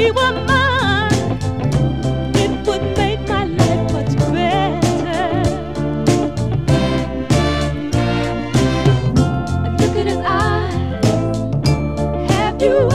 he were mine, it would make my life much better. Look at his eyes. Have you